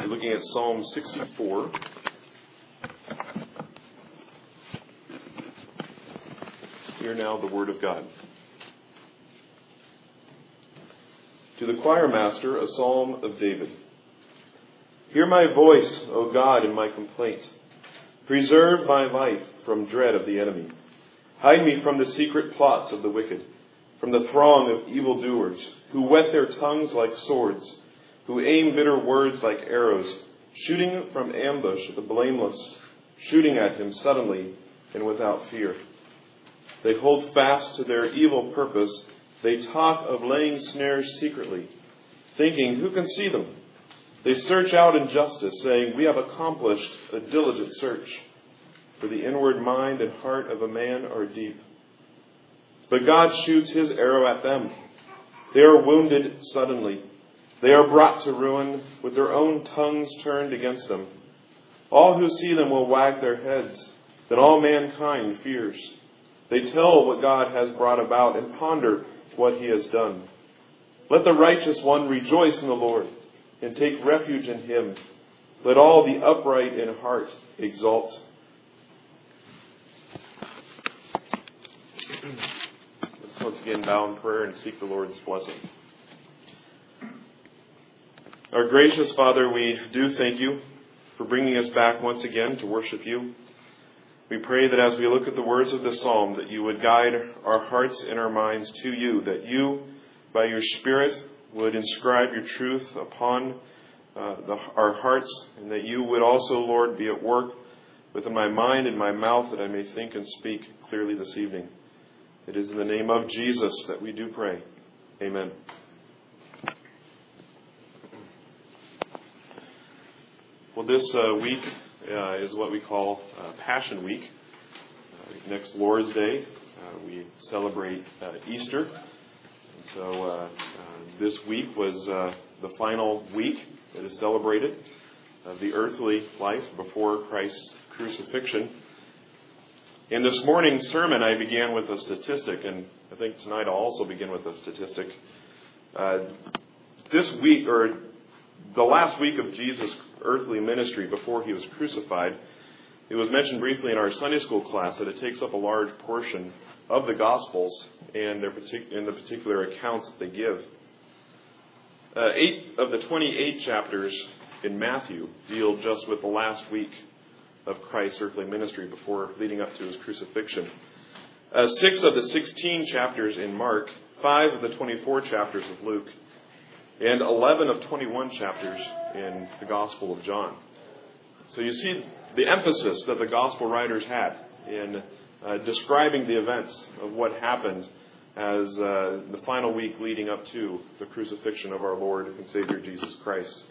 looking at Psalm 64. Hear now the word of God. To the choir master, a psalm of David. Hear my voice, O God, in my complaint. Preserve my life from dread of the enemy. Hide me from the secret plots of the wicked, from the throng of evildoers, who whet their tongues like swords, who aim bitter words like arrows, shooting from ambush at the blameless, shooting at him suddenly and without fear. They hold fast to their evil purpose. They talk of laying snares secretly, thinking, who can see them? They search out injustice, saying, we have accomplished a diligent search. For the inward mind and heart of a man are deep. But God shoots his arrow at them. They are wounded suddenly. They are brought to ruin with their own tongues turned against them. All who see them will wag their heads. Then all mankind fears. They tell what God has brought about and ponder what he has done. Let the righteous one rejoice in the Lord and take refuge in him. Let all the upright in heart exult. Let's once again bow in prayer and seek the Lord's blessing. Our gracious Father, we do thank you for bringing us back once again to worship you. We pray that as we look at the words of this psalm, that you would guide our hearts and our minds to you, that you, by your Spirit, would inscribe your truth upon our hearts, and that you would also, Lord, be at work within my mind and my mouth, that I may think and speak clearly this evening. It is in the name of Jesus that we do pray. Amen. Well, this week is what we call Passion Week. Next Lord's Day, we celebrate Easter. And so this week was the final week that is celebrated of the earthly life before Christ's crucifixion. In this morning's sermon, I began with a statistic, and I think tonight I'll also begin with a statistic. This week, or the last week of Jesus' earthly ministry before he was crucified, it was mentioned briefly in our Sunday school class that it takes up a large portion of the Gospels and in the particular accounts that they give. 8 of the 28 chapters in Matthew deal just with the last week of Christ's earthly ministry before leading up to his crucifixion. 6 of the 16 chapters in Mark, 5 of the 24 chapters of Luke, and 11 of 21 chapters in the Gospel of John. So you see the emphasis that the Gospel writers had in describing the events of what happened as the final week leading up to the crucifixion of our Lord and Savior Jesus Christ.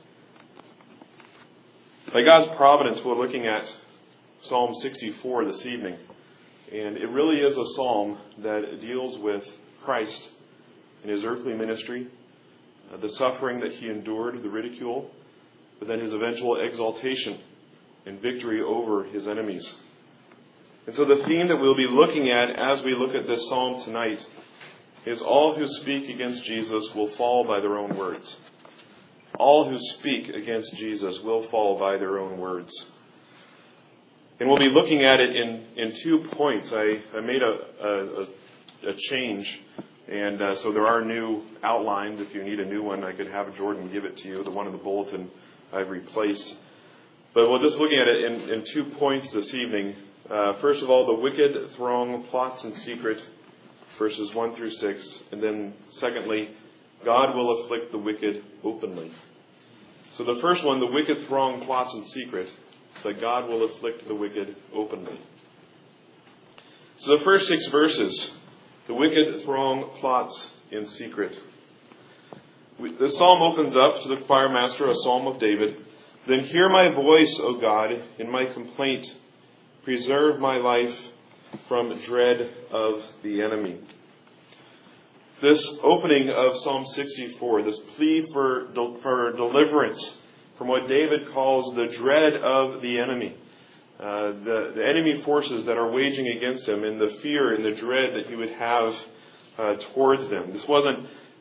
By God's providence, we're looking at Psalm 64 this evening. And it really is a psalm that deals with Christ in his earthly ministry, the suffering that he endured, the ridicule, but then his eventual exaltation and victory over his enemies. And so the theme that we'll be looking at as we look at this psalm tonight is all who speak against Jesus will fall by their own words. All who speak against Jesus will fall by their own words. And we'll be looking at it in 2 points. I made a change, and so there are new outlines. If you need a new one, I could have Jordan give it to you. The one in the bulletin I've replaced. But we're just looking at it in 2 points this evening. First of all, the wicked throng plots in secret, verses 1 through 6. And then secondly, God will afflict the wicked openly. So the first one, the wicked throng plots in secret, but God will afflict the wicked openly. So the first 6 verses, the wicked throng plots in secret. The psalm opens up to the choir master, a psalm of David. Then hear my voice, O God, in my complaint. Preserve my life from dread of the enemy. This opening of Psalm 64, this plea for deliverance from what David calls the dread of the enemy, the enemy forces that are waging against him, and the fear and the dread that he would have towards them. This wasn't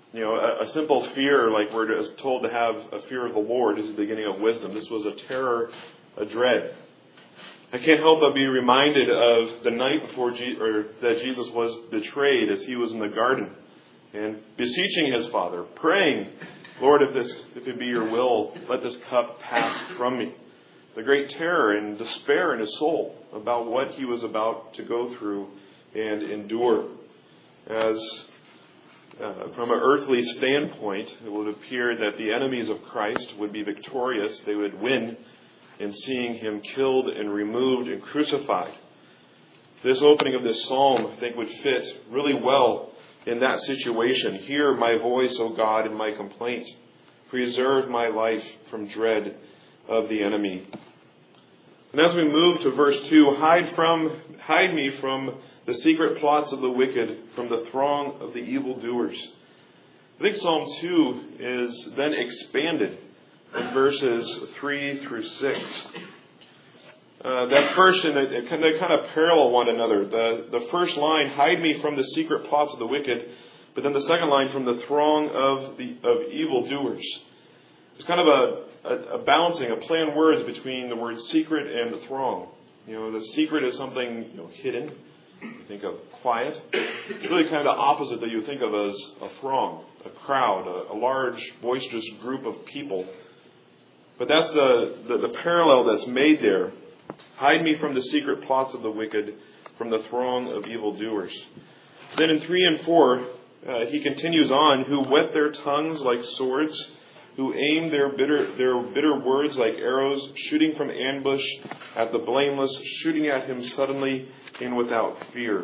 A simple fear, like we're told to have a fear of the Lord, is the beginning of wisdom. This was a terror, a dread. I can't help but be reminded of the night before that Jesus was betrayed, as he was in the garden and beseeching his Father, praying, Lord, if it be your will, let this cup pass from me. The great terror and despair in his soul about what he was about to go through and endure. As from an earthly standpoint, it would appear that the enemies of Christ would be victorious. They would win in seeing him killed and removed and crucified. This opening of this psalm, I think, would fit really well in that situation. Hear my voice, O God, in my complaint. Preserve my life from dread of the enemy. And as we move to verse 2, hide me from the secret plots of the wicked, from the throng of the evildoers. I think Psalm 2 is then expanded in verses 3 through 6. That first, and they kind of parallel one another. The first line, hide me from the secret plots of the wicked, but then the second line, from the throng of evildoers. It's kind of a balancing, a play on words between the word secret and the throng. The secret is something hidden. You think of quiet. It's really kind of the opposite that you think of as a throng, a crowd, a large, boisterous group of people. But that's the parallel that's made there. Hide me from the secret plots of the wicked, from the throng of evildoers. Then in 3 and 4, he continues on, who whet their tongues like swords, who aim their bitter words like arrows, shooting from ambush at the blameless, shooting at him suddenly and without fear.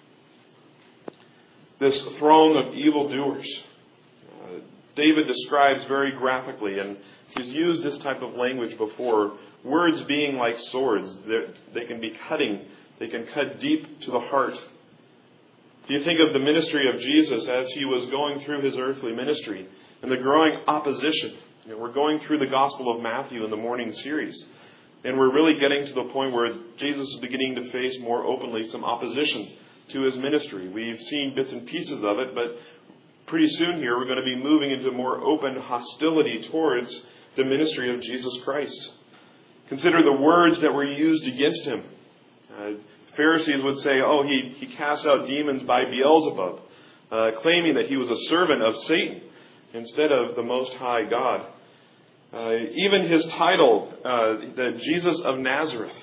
This throng of evildoers, David describes very graphically, and he's used this type of language before. Words being like swords, they can be cutting, they can cut deep to the heart. Do you think of the ministry of Jesus as he was going through his earthly ministry and the growing opposition? We're going through the Gospel of Matthew in the morning series, and we're really getting to the point where Jesus is beginning to face more openly some opposition to his ministry. We've seen bits and pieces of it, but pretty soon here we're going to be moving into more open hostility towards the ministry of Jesus Christ. Consider the words that were used against him. Pharisees would say, he cast out demons by Beelzebub, claiming that he was a servant of Satan instead of the Most High God. Even his title, the Jesus of Nazareth,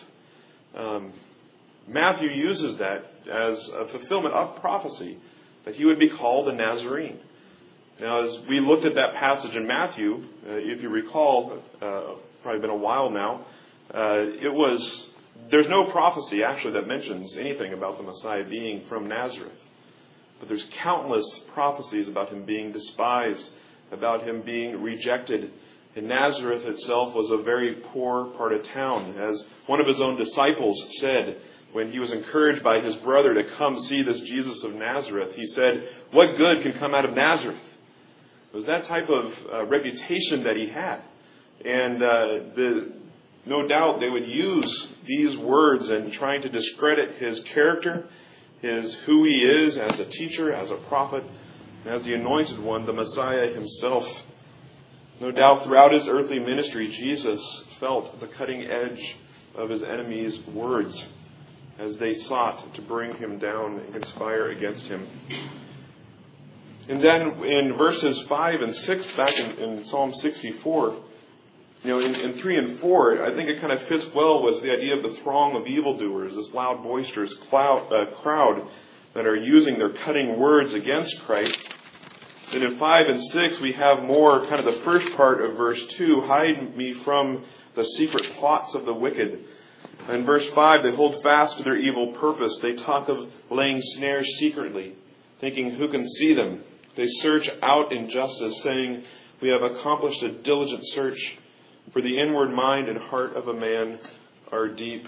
Matthew uses that as a fulfillment of prophecy, that he would be called a Nazarene. Now, as we looked at that passage in Matthew, if you recall, probably been a while now, there's no prophecy actually that mentions anything about the Messiah being from Nazareth. But there's countless prophecies about him being despised, about him being rejected. And Nazareth itself was a very poor part of town. As one of his own disciples said, when he was encouraged by his brother to come see this Jesus of Nazareth, he said, "What good can come out of Nazareth?" It was that type of reputation that he had. And no doubt they would use these words in trying to discredit his character, who he is as a teacher, as a prophet, and as the anointed one, the Messiah himself. No doubt throughout his earthly ministry, Jesus felt the cutting edge of his enemies' words as they sought to bring him down and conspire against him. And then in verses 5 and 6 back in Psalm 64, in 3 and 4, I think it kind of fits well with the idea of the throng of evildoers, this loud, boisterous crowd that are using their cutting words against Christ. And in 5 and 6, we have more kind of the first part of verse 2, hide me from the secret plots of the wicked. In verse 5, they hold fast to their evil purpose. They talk of laying snares secretly, thinking who can see them. They search out injustice, saying, we have accomplished a diligent search, for the inward mind and heart of a man are deep.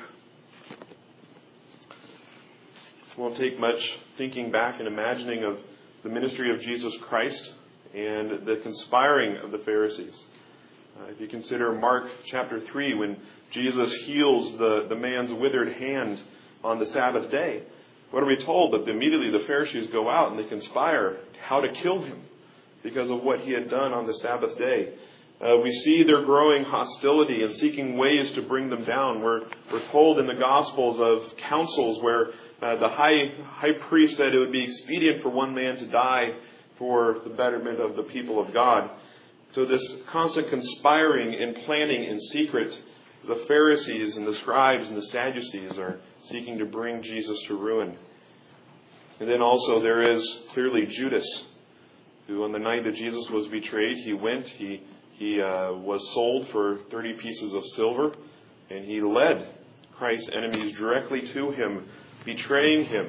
It won't take much thinking back and imagining of the ministry of Jesus Christ and the conspiring of the Pharisees. If you consider Mark chapter 3, when Jesus heals the man's withered hand on the Sabbath day, what are we told? That immediately the Pharisees go out and they conspire how to kill him. because of what he had done on the Sabbath day. We see their growing hostility and seeking ways to bring them down. We're told in the Gospels of councils where the high priest said it would be expedient for one man to die for the betterment of the people of God. So this constant conspiring and planning in secret, the Pharisees and the scribes and the Sadducees are seeking to bring Jesus to ruin. And then also there is clearly Judas, who on the night that Jesus was betrayed, he went, he was sold for 30 pieces of silver, and he led Christ's enemies directly to him, betraying him.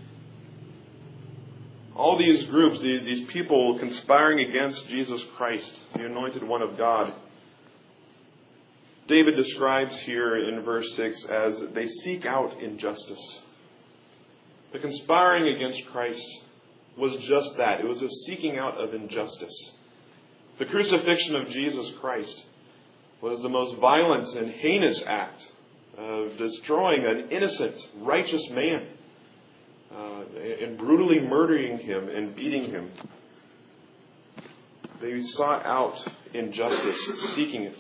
All these groups, these people conspiring against Jesus Christ, the Anointed One of God. David describes here in verse 6 as they seek out injustice. The conspiring against Christ was just that. It was a seeking out of injustice. The crucifixion of Jesus Christ was the most violent and heinous act of destroying an innocent, righteous man and brutally murdering him and beating him. They sought out injustice, seeking it.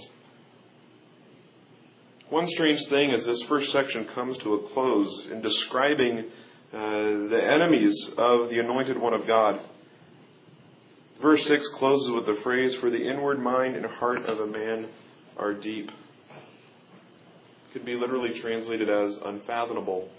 One strange thing as this first section comes to a close in describing the enemies of the Anointed One of God. Verse 6 closes with the phrase, "For the inward mind and heart of a man are deep." It could be literally translated as unfathomable.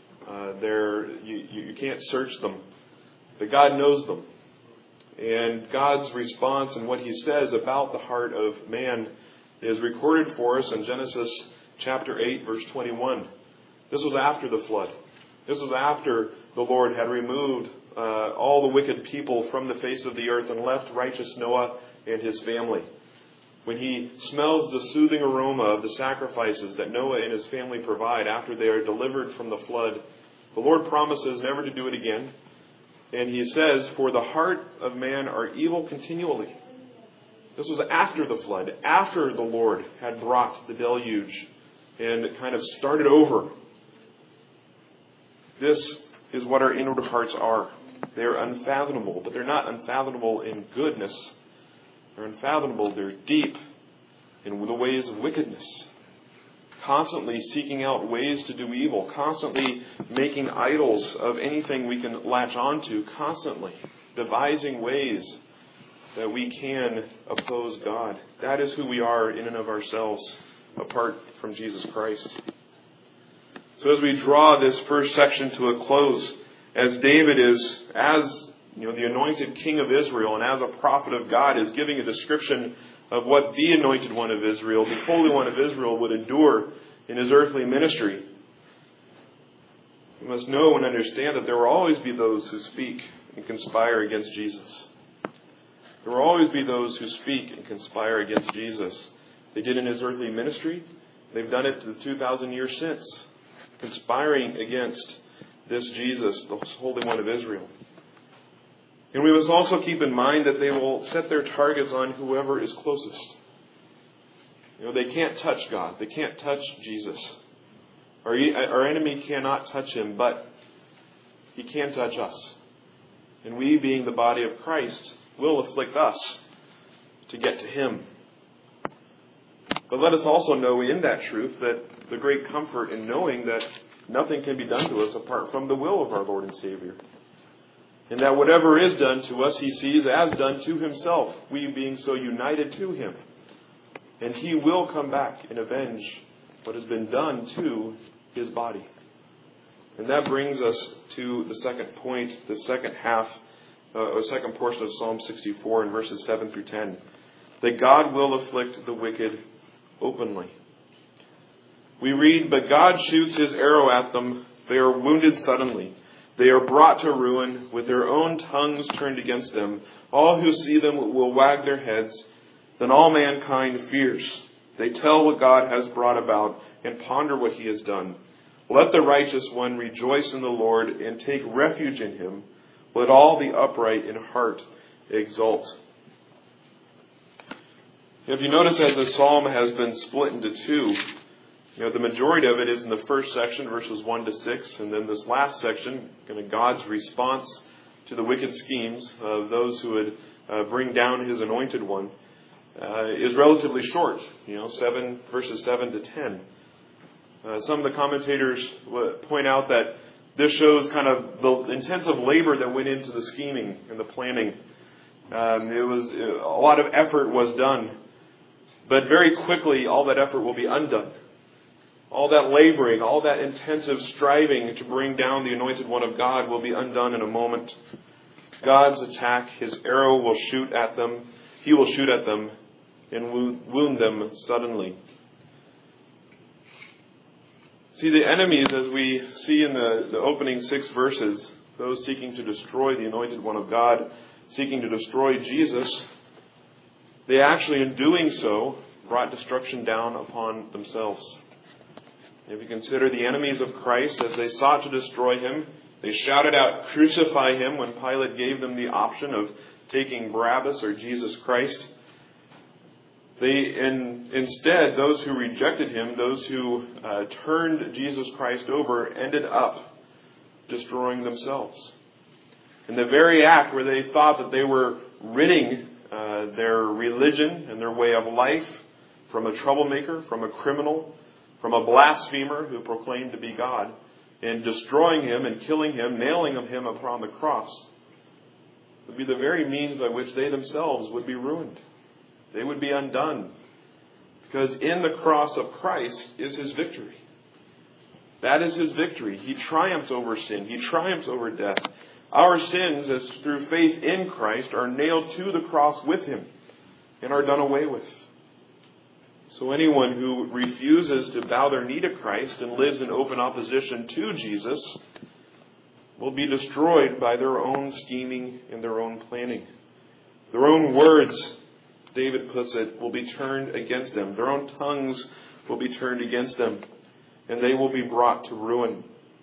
You can't search them, but God knows them. And God's response and what He says about the heart of man is recorded for us in Genesis chapter 8, verse 21. This was after the flood. This was after the Lord had removed all the wicked people from the face of the earth and left righteous Noah and his family. When he smells the soothing aroma of the sacrifices that Noah and his family provide after they are delivered from the flood, the Lord promises never to do it again. And He says, "For the heart of man are evil continually." This was after the flood, after the Lord had brought the deluge and kind of started over. This is what our inward hearts are. They're unfathomable, but they're not unfathomable in goodness. They're unfathomable, they're deep in the ways of wickedness. Constantly seeking out ways to do evil, constantly making idols of anything we can latch onto, constantly devising ways that we can oppose God. That is who we are in and of ourselves, apart from Jesus Christ. So as we draw this first section to a close, as David is, as the anointed king of Israel and as a prophet of God, is giving a description of what the anointed one of Israel, the Holy One of Israel, would endure in his earthly ministry, we must know and understand that there will always be those who speak and conspire against Jesus. There will always be those who speak and conspire against Jesus. They did in His earthly ministry. They've done it the 2,000 years since, conspiring against this Jesus, the Holy One of Israel. And we must also keep in mind that they will set their targets on whoever is closest. They can't touch God. They can't touch Jesus. Our enemy cannot touch Him, but he can touch us. And we, being the body of Christ, will afflict us to get to Him. But let us also know in that truth that the great comfort in knowing that nothing can be done to us apart from the will of our Lord and Savior. And that whatever is done to us, He sees as done to Himself, we being so united to Him. And He will come back and avenge what has been done to His body. And that brings us to the second point, the second half, or second portion of Psalm 64 in verses 7 through 10. That God will afflict the wicked openly. We read, "But God shoots His arrow at them. They are wounded suddenly. They are brought to ruin, with their own tongues turned against them. All who see them will wag their heads. Then all mankind fears. They tell what God has brought about and ponder what He has done. Let the righteous one rejoice in the Lord and take refuge in Him. Let all the upright in heart exult." If you notice, as the psalm has been split into two, the majority of it is in the first section, verses 1 to 6, and then this last section, God's response to the wicked schemes of those who would bring down His anointed one is relatively short. 7 verses 7 to 10. Some of the commentators point out that this shows kind of the intensive labor that went into the scheming and the planning. A lot of effort was done, but very quickly all that effort will be undone. All that laboring, all that intensive striving to bring down the anointed one of God will be undone in a moment. God's attack, His arrow will shoot at them. He will shoot at them and wound them suddenly. See, the enemies, as we see in the opening 6 verses, those seeking to destroy the anointed one of God, seeking to destroy Jesus, they actually, in doing so, brought destruction down upon themselves. If you consider the enemies of Christ, as they sought to destroy Him, they shouted out, "Crucify Him," when Pilate gave them the option of taking Barabbas or Jesus Christ. Instead, those who rejected Him, those who turned Jesus Christ over, ended up destroying themselves. In the very act where they thought that they were ridding their religion and their way of life from a troublemaker, from a criminal, from a blasphemer who proclaimed to be God, and destroying him and killing him, nailing him upon the cross, would be the very means by which they themselves would be ruined. They would be undone. Because in the cross of Christ is His victory. That is His victory. He triumphs over sin. He triumphs over death. Our sins, as through faith in Christ, are nailed to the cross with Him and are done away with. So anyone who refuses to bow their knee to Christ and lives in open opposition to Jesus will be destroyed by their own scheming and their own planning. Their own words, David puts it, will be turned against them. Their own tongues will be turned against them, and they will be brought to ruin.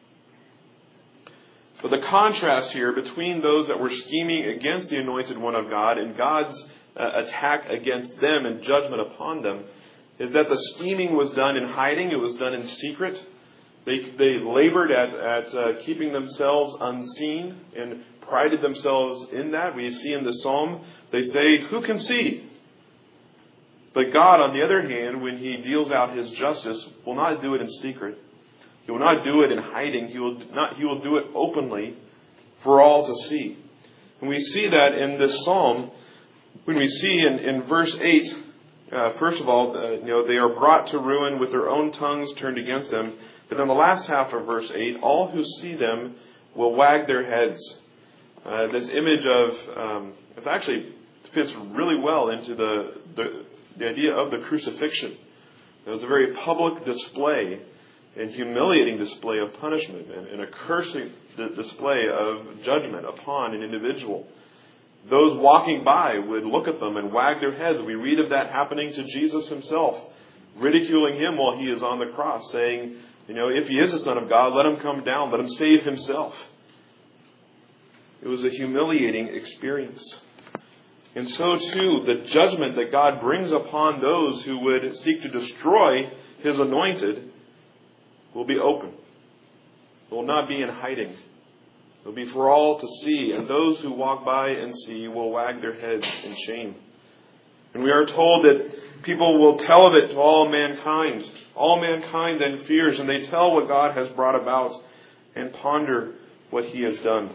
But the contrast here between those that were scheming against the anointed one of God and God's attack against them and judgment upon them is that the scheming was done in hiding. It was done in secret. They labored at keeping themselves unseen and prided themselves in that. We see in the psalm, they say, "Who can see?" But God, on the other hand, when He deals out His justice, will not do it in secret. He will not do it in hiding. He will do it openly for all to see. And we see that in this psalm when we see in verse 8, first of all, they are brought to ruin with their own tongues turned against them. But in the last half of verse 8, all who see them will wag their heads. This image of, it actually fits really well into the idea of the crucifixion. It was a very public display and humiliating display of punishment and a cursing display of judgment upon an individual. Those walking by would look at them and wag their heads. We read of that happening to Jesus Himself, ridiculing Him while He is on the cross, saying, if He is the Son of God, let Him come down, let Him save Himself. It was a humiliating experience. And so too, the judgment that God brings upon those who would seek to destroy His anointed will be open. It will not be in hiding. It will be for all to see, and those who walk by and see will wag their heads in shame. And we are told that people will tell of it to all mankind. All mankind then fears, and they tell what God has brought about and ponder what He has done.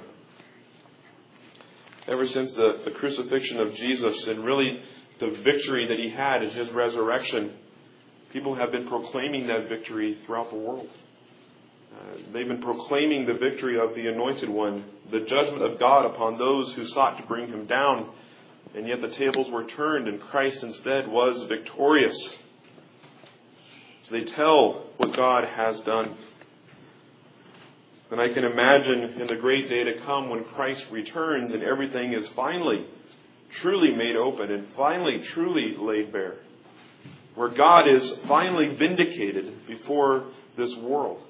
Ever since the crucifixion of Jesus and really the victory that He had in His resurrection, people have been proclaiming that victory throughout the world. They've been proclaiming the victory of the Anointed One, the judgment of God upon those who sought to bring Him down. And yet the tables were turned and Christ instead was victorious. So they tell what God has done. And I can imagine in the great day to come when Christ returns and everything is finally, truly made open and finally, truly laid bare. Where God is finally vindicated before this world.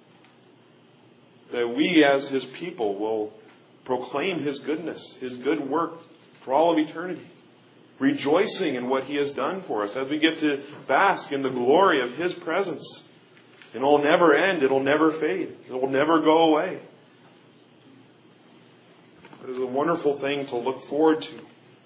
That we as His people will proclaim His goodness, His good work for all of eternity. Rejoicing in what He has done for us as we get to bask in the glory of His presence. And it'll never end. It'll never fade. It will never go away. But It is a wonderful thing to look forward to.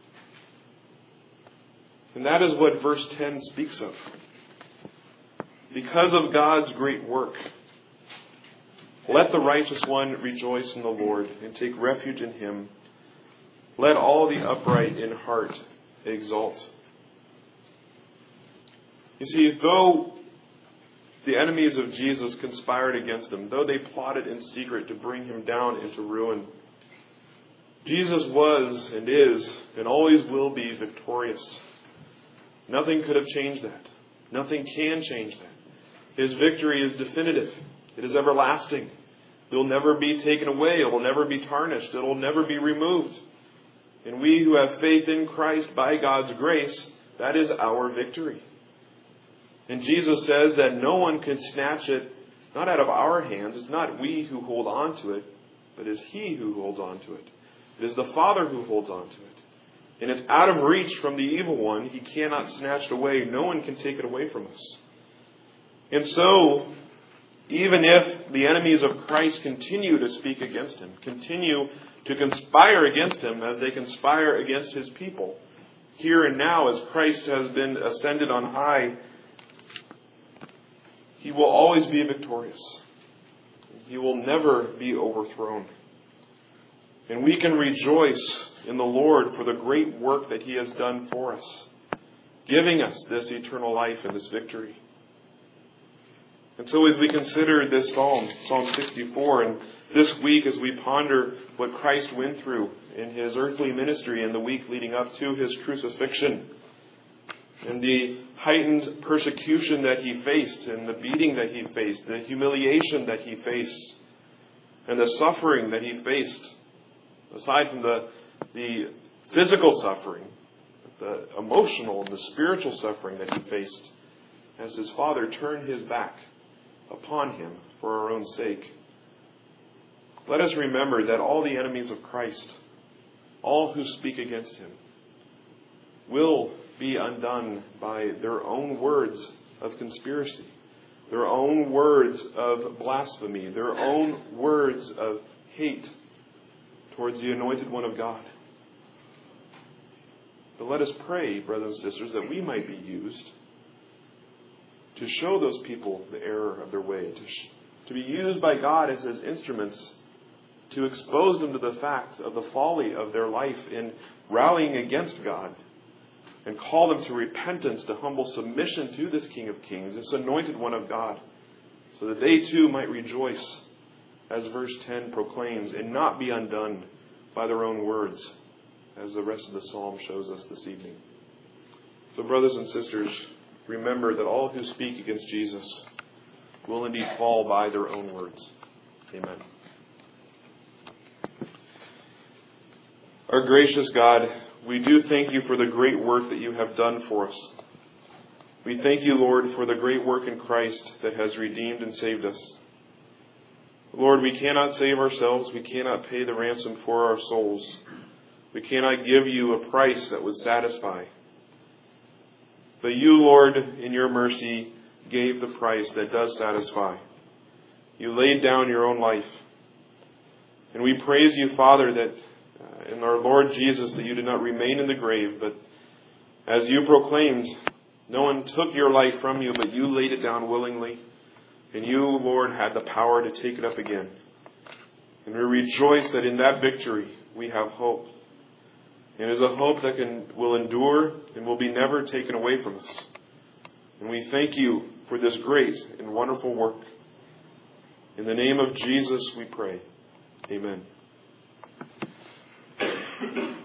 And that is what verse 10 speaks of. Because of God's great work, let the righteous one rejoice in the Lord and take refuge in Him. Let all the upright in heart exult. You see, though the enemies of Jesus conspired against Him, though they plotted in secret to bring Him down into ruin, Jesus was and is and always will be victorious. Nothing could have changed that. Nothing can change that. His victory is definitive. It is everlasting. It will never be taken away. It will never be tarnished. It will never be removed. And we who have faith in Christ by God's grace, that is our victory. And Jesus says that no one can snatch it, not out of our hands. It's not we who hold on to it, but it is He who holds on to it. It is the Father who holds on to it. And it's out of reach from the evil one. He cannot snatch it away. No one can take it away from us. And so, even if the enemies of Christ continue to speak against Him, continue to conspire against Him as they conspire against His people, here and now as Christ has been ascended on high, He will always be victorious. He will never be overthrown. And we can rejoice in the Lord for the great work that He has done for us, giving us this eternal life and this victory. And so as we consider this psalm, Psalm 64, and this week as we ponder what Christ went through in His earthly ministry in the week leading up to His crucifixion, and the heightened persecution that He faced, and the beating that He faced, the humiliation that He faced, and the suffering that He faced, aside from the physical suffering, the emotional and the spiritual suffering that He faced, as His Father turned His back upon Him for our own sake. Let us remember that all the enemies of Christ, all who speak against Him, will be undone by their own words of conspiracy, their own words of blasphemy, their own words of hate towards the Anointed One of God. But let us pray, brothers and sisters, that we might be used to show those people the error of their way, to be used by God as His instruments to expose them to the fact of the folly of their life in rallying against God, and call them to repentance, to humble submission to this King of Kings, this Anointed One of God, so that they too might rejoice, as verse 10 proclaims, and not be undone by their own words, as the rest of the psalm shows us this evening. So, brothers and sisters, remember that all who speak against Jesus will indeed fall by their own words. Amen. Our gracious God, we do thank You for the great work that You have done for us. We thank You, Lord, for the great work in Christ that has redeemed and saved us. Lord, we cannot save ourselves. We cannot pay the ransom for our souls. We cannot give You a price that would satisfy. But You, Lord, in Your mercy, gave the price that does satisfy. You laid down Your own life. And we praise You, Father, that in our Lord Jesus, that You did not remain in the grave, but as You proclaimed, no one took Your life from You, but You laid it down willingly. And You, Lord, had the power to take it up again. And we rejoice that in that victory we have hope. And it is a hope that will endure and will be never taken away from us. And we thank You for this great and wonderful work. In the name of Jesus we pray. Amen.